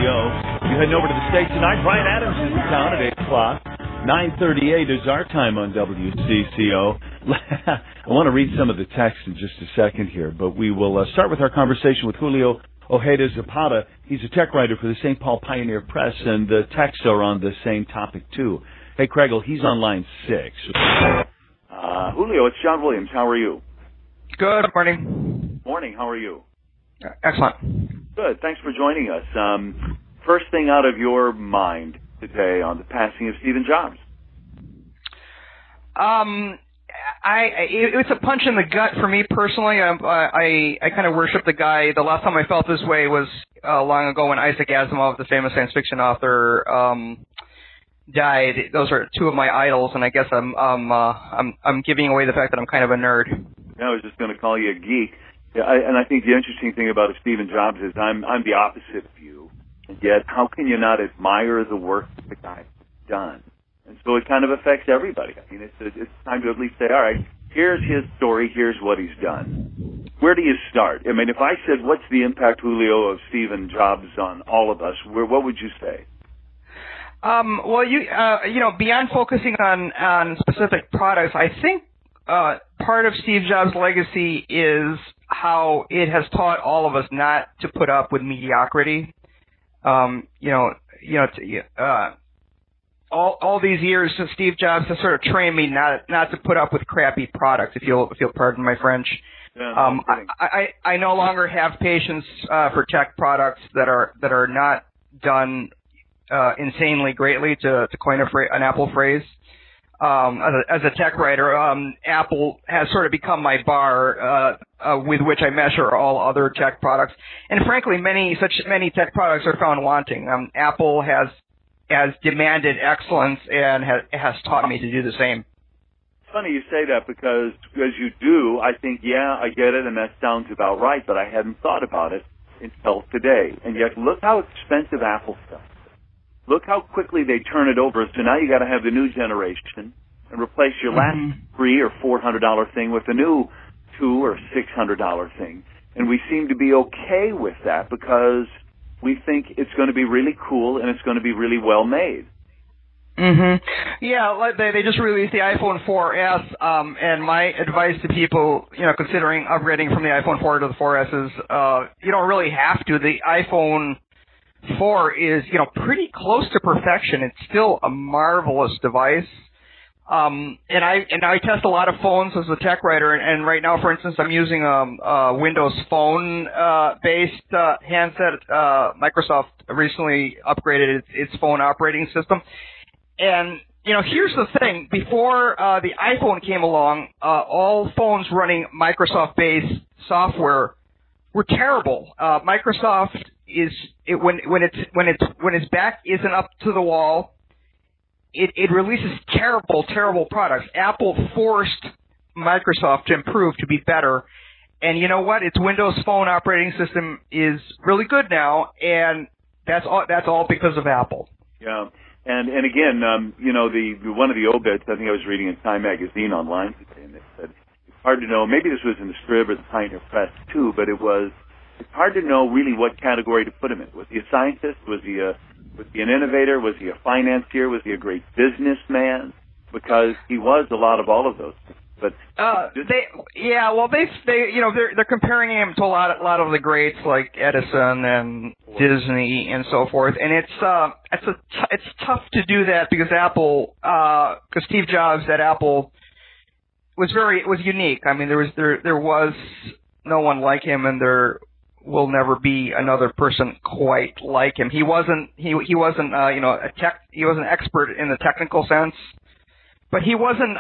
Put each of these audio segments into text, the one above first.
CCO. You heading over to the States tonight. Brian Adams is in town at 8 o'clock. 9:38 is our time on WCCO. I want to read some of the text in just a second here, but we will start with our conversation with Julio Ojeda Zapata. He's a tech writer for the St. Paul Pioneer Press, and the texts are on the same topic, too. Hey, Craigle, he's on line 6. Julio, it's John Williams. How are you? Good morning. Morning. How are you? Excellent. Good. Thanks for joining us. First thing out of your mind today on the passing of Stephen Jobs? It's a punch in the gut for me personally. I kind of worship the guy. The last time I felt this way was long ago when Isaac Asimov, the famous science fiction author, died. Those are two of my idols, and I guess I'm giving away the fact that I'm kind of a nerd. I was just going to call you a geek. Yeah, and I think the interesting thing about Stephen Jobs is I'm the opposite of you. And yet, how can you not admire the work that the guy's done? And so it kind of affects everybody. I mean, it's time to at least say, all right, here's his story, here's what he's done. Where do you start? I mean, if I said, what's the impact, Julio, of Stephen Jobs on all of us, what would you say? Well, beyond focusing on specific products, I think part of Steve Jobs' legacy is how it has taught all of us not to put up with mediocrity. All these years since Steve Jobs has sort of trained me not to put up with crappy products, if you'll pardon my French. Yeah, I no longer have patience for tech products that are not done insanely greatly, to coin an Apple phrase. As a tech writer, Apple has sort of become my bar with which I measure all other tech products. And frankly, many tech products are found wanting. Apple has demanded excellence and has taught me to do the same. It's funny you say that because as you do, I think, yeah, I get it, and that sounds about right, but I hadn't thought about it until today. And yet, look how expensive Apple stuff is. Look how quickly they turn it over. So now you got to have the new generation and replace your last $300 or $400 thing with a new $200 or $600 thing. And we seem to be okay with that because we think it's going to be really cool and it's going to be really well made. Yeah, they just released the iPhone 4S, and my advice to people, considering upgrading from the iPhone 4 to the 4S is, you don't really have to. The iPhone 4 is, pretty close to perfection. It's still a marvelous device. And I test a lot of phones as a tech writer, and right now, for instance, I'm using a Windows Phone based handset. Microsoft recently upgraded its phone operating system. And, here's the thing. Before the iPhone came along, all phones running Microsoft-based software were terrible. Microsoft when its back isn't up to the wall, it releases terrible products. Apple forced Microsoft to improve, to be better. And you know what? Its Windows Phone operating system is really good now, and that's all because of Apple. Yeah. And again, one of the obits, I think I was reading in Time Magazine online today, and they said it's hard to know. Maybe this was in the Scrib or the Pioneer Press too, but it's hard to know really what category to put him in. Was he a scientist? Was he an innovator? Was he a financier? Was he a great businessman? Because he was a lot of all of those things. But they're comparing him to a lot of the greats like Edison and Disney and so forth, and it's tough to do that because because Steve Jobs at Apple was unique. I mean, there was no one like him, and there will never be another person quite like him. He wasn't he wasn't he was an expert in the technical sense. But he wasn't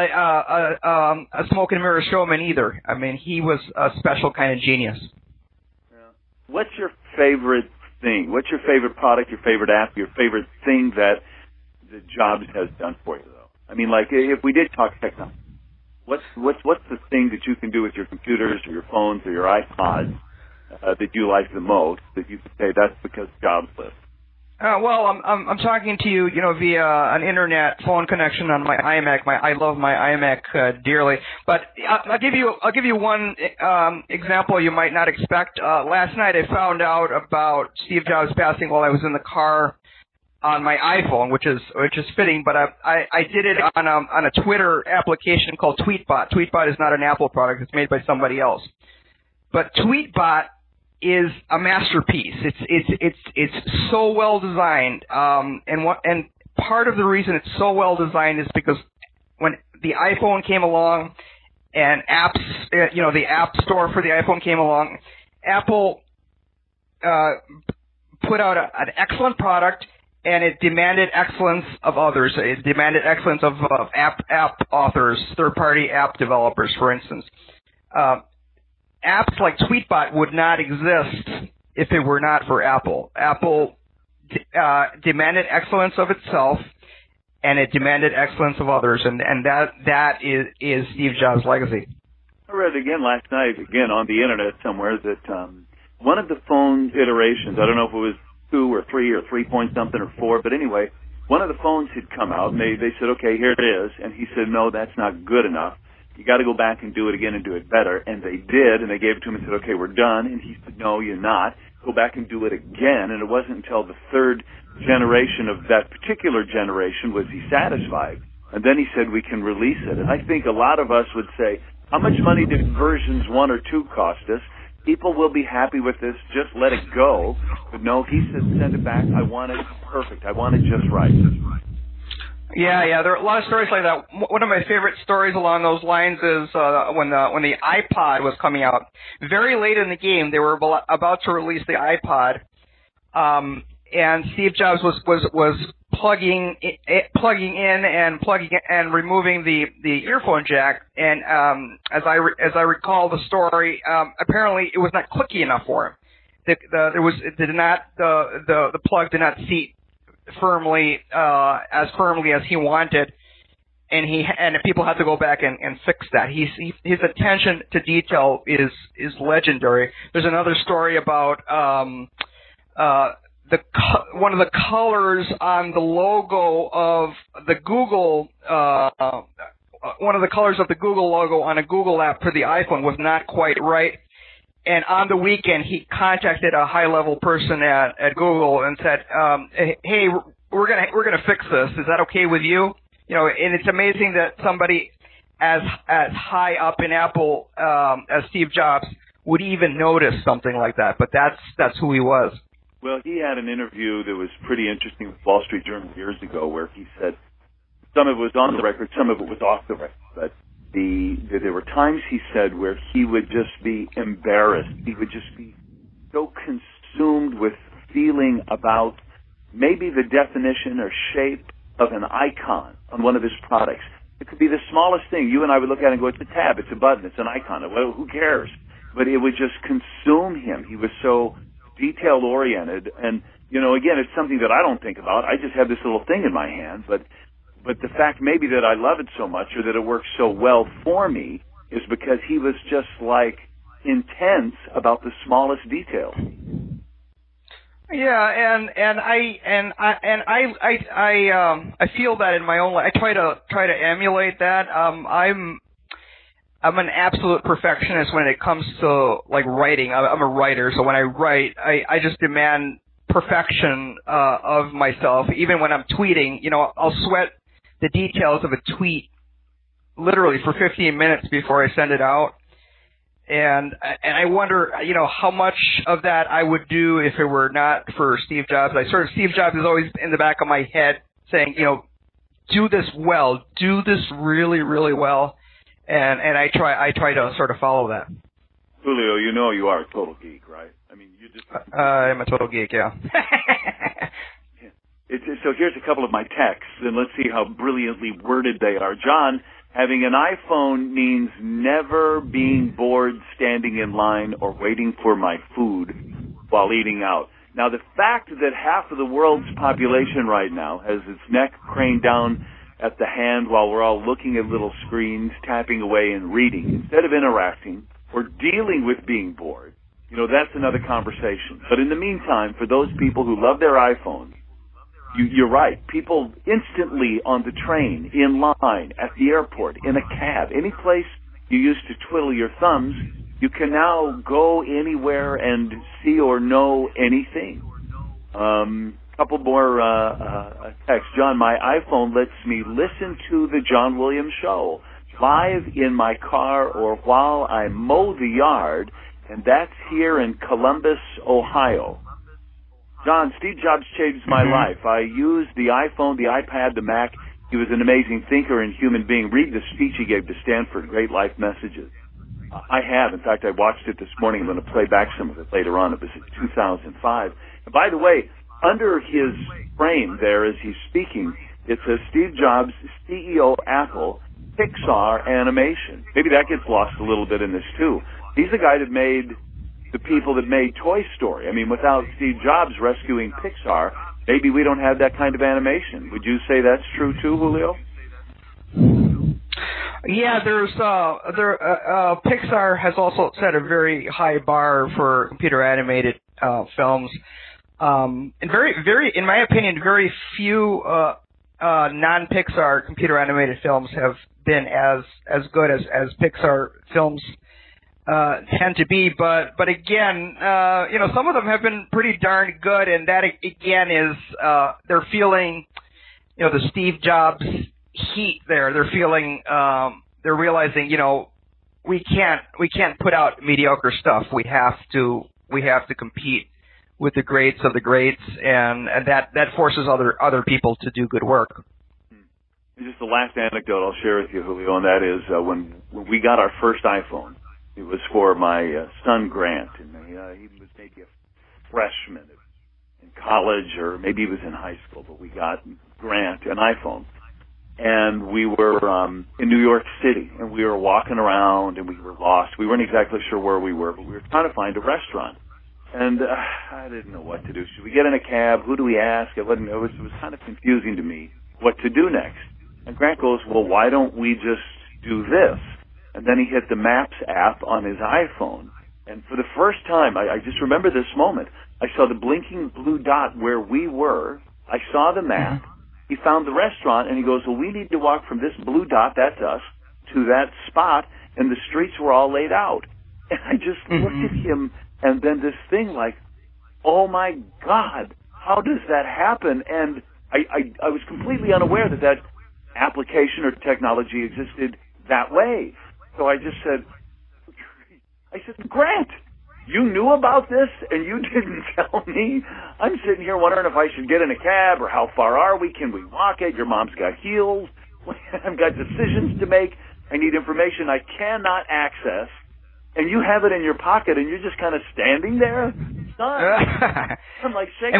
a smoke and mirror showman either. I mean, he was a special kind of genius. Yeah. What's your favorite thing? What's your favorite product, your favorite app, your favorite thing that Jobs has done for you, though? I mean, like, if we did talk technology, what's the thing that you can do with your computers or your phones or your iPods that you like the most that you could say that's because Jobs lived? Well, I'm talking to you, via an internet phone connection on my iMac. I love my iMac dearly. But I'll give you one example you might not expect. Last night I found out about Steve Jobs passing while I was in the car on my iPhone, which is fitting. But I did it on a Twitter application called Tweetbot. Tweetbot is not an Apple product; it's made by somebody else. But Tweetbot is a masterpiece. It's so well designed, and part of the reason it's so well designed is because when the iPhone came along and apps, the App Store for the iPhone came along, Apple put out an excellent product, and it demanded excellence of others. It demanded excellence of app authors, third-party app developers, for instance. Apps like Tweetbot would not exist if it were not for Apple. Apple demanded excellence of itself, and it demanded excellence of others, and that is Steve Jobs' legacy. I read again last night, on the internet somewhere, that one of the phone iterations, I don't know if it was 2 or 3 or 3 point something or 4, but anyway, one of the phones had come out, and they said, okay, here it is, and he said, no, that's not good enough. You got to go back and do it again and do it better. And they did, and they gave it to him and said, okay, we're done. And he said, no, you're not. Go back and do it again. And it wasn't until the third generation of that particular generation was he satisfied. And then he said, we can release it. And I think a lot of us would say, how much money did versions 1 or 2 cost us? People will be happy with this. Just let it go. But no, he said, send it back. I want it perfect. I want it just right. Yeah, there are a lot of stories like that. One of my favorite stories along those lines is when the iPod was coming out. Very late in the game, they were about to release the iPod, and Steve Jobs was plugging in and removing the earphone jack. And as I recall the story, apparently it was not clicky enough for him. The plug did not seat firmly as he wanted, and people had to go back and fix that. His attention to detail is legendary. There's another story about one of the colors on the logo of the Google one of the colors of the Google logo on a Google app for the iPhone was not quite right. And on the weekend, he contacted a high-level person at Google and said, "Hey, we're gonna fix this. Is that okay with you?" And it's amazing that somebody as high up in Apple as Steve Jobs would even notice something like that. But that's who he was. Well, he had an interview that was pretty interesting with Wall Street Journal years ago, where he said some of it was on the record, some of it was off the record, but there were times, he said, where he would just be embarrassed. He would just be so consumed with feeling about maybe the definition or shape of an icon on one of his products. It could be the smallest thing. You and I would look at it and go, it's a tab, it's a button, it's an icon. Well, who cares? But it would just consume him. He was so detail-oriented. And, again, it's something that I don't think about. I just have this little thing in my hand, but the fact maybe that I love it so much or that it works so well for me is because he was just like intense about the smallest detail. Yeah, and I feel that in my own life. I try to emulate that. I'm an absolute perfectionist when it comes to like writing. I'm a writer, so when I write, I just demand perfection of myself. Even when I'm tweeting, I'll sweat the details of a tweet literally for 15 minutes before I send it out. And I wonder, how much of that I would do if it were not for Steve Jobs. Steve Jobs is always in the back of my head saying, do this well, do this really, really well. And I try to sort of follow that. Julio, you are a total geek, right? I mean, you just... I'm a total geek, yeah. So here's a couple of my texts, and let's see how brilliantly worded they are. John, having an iPhone means never being bored standing in line or waiting for my food while eating out. Now, the fact that half of the world's population right now has its neck craned down at the hand while we're all looking at little screens, tapping away and reading, instead of interacting or dealing with being bored, that's another conversation. But in the meantime, for those people who love their iPhones, You're right. People instantly on the train, in line, at the airport, in a cab, any place you used to twiddle your thumbs, you can now go anywhere and see or know anything. Couple more texts. John, my iPhone lets me listen to the John Williams Show live in my car or while I mow the yard, and that's here in Columbus, Ohio. John, Steve Jobs changed my life. I used the iPhone, the iPad, the Mac. He was an amazing thinker and human being. Read the speech he gave to Stanford, Great Life Messages. I have. In fact, I watched it this morning. I'm going to play back some of it later on. It was in 2005. And by the way, under his frame there as he's speaking, it says Steve Jobs, CEO, Apple, Pixar Animation. Maybe that gets lost a little bit in this, too. He's the guy that made the people that made Toy Story. I mean, without Steve Jobs rescuing Pixar, maybe we don't have that kind of animation. Would you say that's true, too, Julio? Yeah, Pixar has also set a very high bar for computer animated films. And in my opinion, very few non-Pixar computer animated films have been as good as Pixar films tend to be. But again, some of them have been pretty darn good, and that again is they're feeling, the Steve Jobs heat there. They're feeling, they're realizing, we can't put out mediocre stuff. We have to compete with the greats of the greats, and that forces other people to do good work. Just the last anecdote I'll share with you, Julio, and that is when we got our first iPhone, it was for my son Grant, and he was maybe a freshman in college, or maybe he was in high school, but we got Grant an iPhone. And we were in New York City, and we were walking around, and we were lost. We weren't exactly sure where we were, but we were trying to find a restaurant. And I didn't know what to do. Should we get in a cab? Who do we ask? It was kind of confusing to me what to do next. And Grant goes, well, why don't we just do this? And then he hit the Maps app on his iPhone. And for the first time, I just remember this moment. I saw the blinking blue dot where we were. I saw the map. He found the restaurant, and he goes, well, we need to walk from this blue dot, that's us, to that spot, and the streets were all laid out. And I just looked at him, and then this thing like, oh, my God, how does that happen? And I was completely unaware that application or technology existed that way. So I just said, Grant, you knew about this and you didn't tell me? I'm sitting here wondering if I should get in a cab, or how far are we? Can we walk it? Your mom's got heels. I've got decisions to make. I need information I cannot access. And you have it in your pocket, and you're just kind of standing there? I'm like shaking.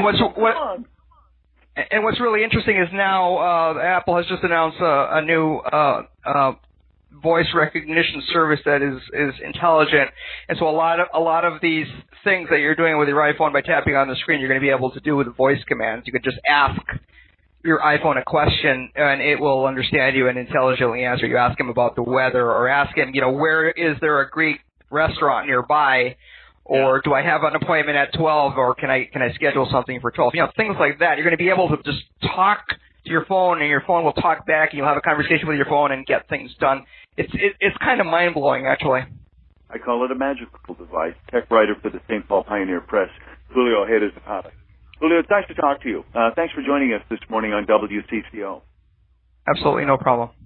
And what's really interesting is now Apple has just announced a new voice recognition service that is intelligent, and so a lot of these things that you're doing with your iPhone by tapping on the screen, you're going to be able to do with voice commands. You could just ask your iPhone a question, and it will understand you and intelligently answer. You ask him about the weather, or ask him, where is there a Greek restaurant nearby, or do I have an appointment at 12, or can I schedule something for 12? Things like that. You're going to be able to just talk to your phone, and your phone will talk back, and you'll have a conversation with your phone and get things done. It's kind of mind-blowing, actually. I call it a magical device. Tech writer for the St. Paul Pioneer Press, Julio Ojeda Zapata. Julio, it's nice to talk to you. Thanks for joining us this morning on WCCO. Absolutely, no problem.